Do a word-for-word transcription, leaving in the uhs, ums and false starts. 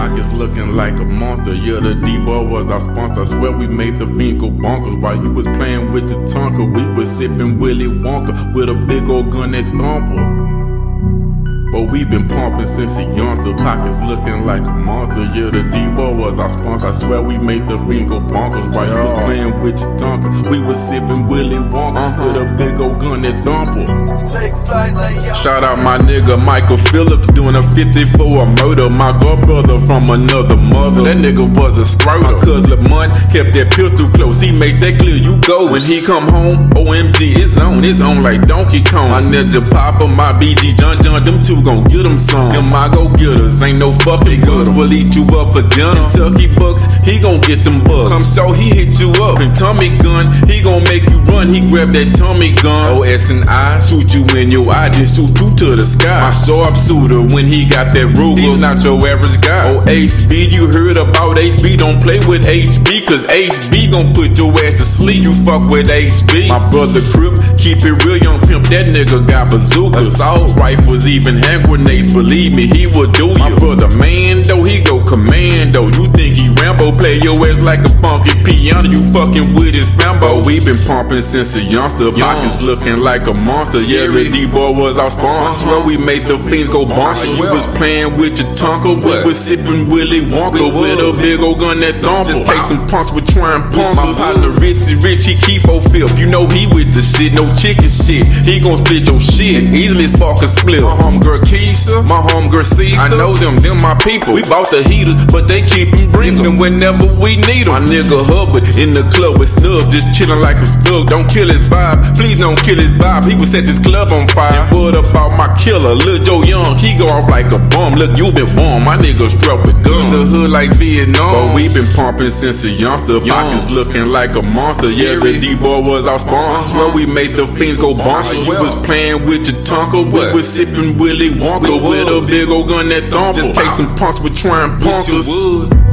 pockets looking like a monster. Yeah, the D-Boy was our sponsor. I swear we made the fiend go bonkers. While you was playing with your Tonka, we was sipping Willy Wonka with a big old gun at Thumper. But we been pumping since a youngster, pockets looking like a monster. Yeah, the D-Boy was our sponsor. I swear we made the fiend go bonkers. While you was playing with your Tonka, we was sipping Willy Wonka uh-huh. with a big old gun at Thumper. Shout out my nigga Michael Phillips, doing a fifty for a murder. My godbrother from another mother, that nigga was a scroter. My cousin Lamont kept that pistol close, he made that clear you go. When he come home, O M G, it's on, it's on like Donkey Kong. My ninja Papa, my B G John John, them two gon' get them some. Them my go-getters, ain't no fucking goods. We'll eat you up for dinner. Kentucky Bucks, he gon' get them bucks. Come so he hit you up. And Tommy gun, he gon' make you run. He grab that Tommy gun. O S and I shoot you in your eye, then shoot you to the sky. My sharpshooter when he got that Ruger, he not your average guy. Oh H B, you heard about H B? Don't play with H B, cause H B gon' put your ass to sleep. You fuck with H B. My brother Crip, keep it real, young pimp. That nigga got bazookas, assault rifles, even hand grenades. Believe me, he would do you. My brother Mando, he go commando. You think he Rambo? Play your ass like a funky piano. You fucking with his fambo. We been pumping since a youngster, pockets looking like a monster. Yeah, the D-Boy was our sponsor. Swear we made the fiends go bonkers. We was playing with your Tonka, we was sipping Willy Wonka with a big old gun that Thumper. Just take some punks with trying punks. My partner Richie Rich, he keep oh fifth. You know he with the shit, no chicken shit. He gon' split your shit and easily spark a split. My homegirl Keisha, my homegirl C, I know them, them my people. We bought the heaters, but they keep them bringing whenever we need them. My nigga Hubbard in the club with Snub, just chillin' like a thug. Don't kill his vibe, please don't kill his vibe. He would set this club on fire. And what about my killer, Lil Joe Young? He go off like a bomb. Look, you been warm, my nigga strapped with guns. The hood like Vietnam, but we been pumping since a youngster. Pockets looking like a monster. Yeah, the D-Boy was our sponsor. Swear we made the fiends go bonkers. We was playing with your Tonka, we was sipping Willy Wonka with a big old gun that Thumper. Just take some punks with trying punkers.